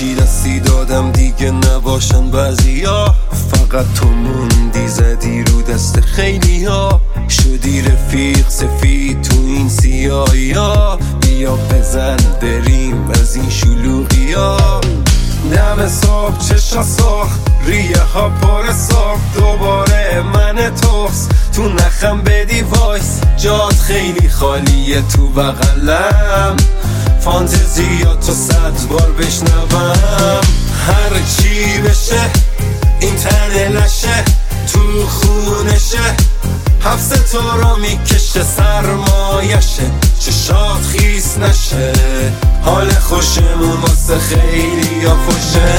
یکی دستی دادم دیگه نباشن بعضیا، فقط تو موندی زدی رو دست خیلیا، شدی رفیق سفید تو این سیاهیا. بیا بزن بریم از این شلوغیا، دم صبح چشا ساخت ریه ها پر ساخت، دوباره من توست تو نخم بدی وایس، جات خیلی خالیه تو بغلم، فانتزیاتو 100 بار بشنوم. هر چی بشه این تنه لشه تو خونشه، حبس تو رو میکشه سرمایشه، چشات خیس نشه، حال خوشمون واسه خیلی یا فشه.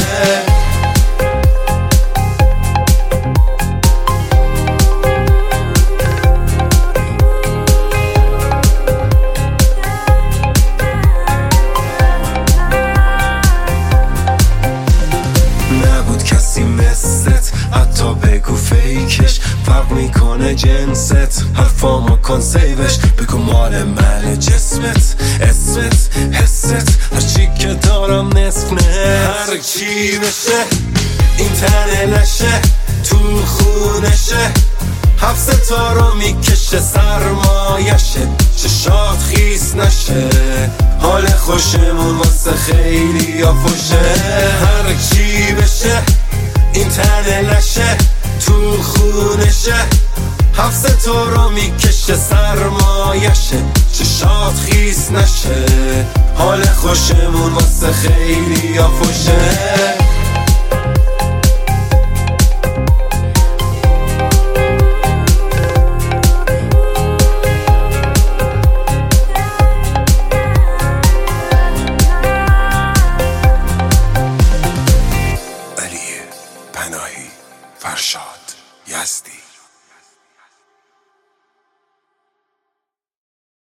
نبود کسی مثلت حتی بگو فیکش، فرق میکنه جنست، حرفامو کن سیوش، بگو مال من جسمت اسمت حست، هرچی که دارم نصف هر چی بشه این تنه نشه تو خونشه، حبس تو رو میکشه سرمایشه، چشات خیس نشه، حال خوشمون واسه خیلی یا فشه. هر چی بشه این تنه نشه تو خونشه، حبس تو رو میکشه سرمایشه، چشات خیس نشه، حال خوشمون واسه خیلی یا فشه. پناهی، فرشاد، یزدی.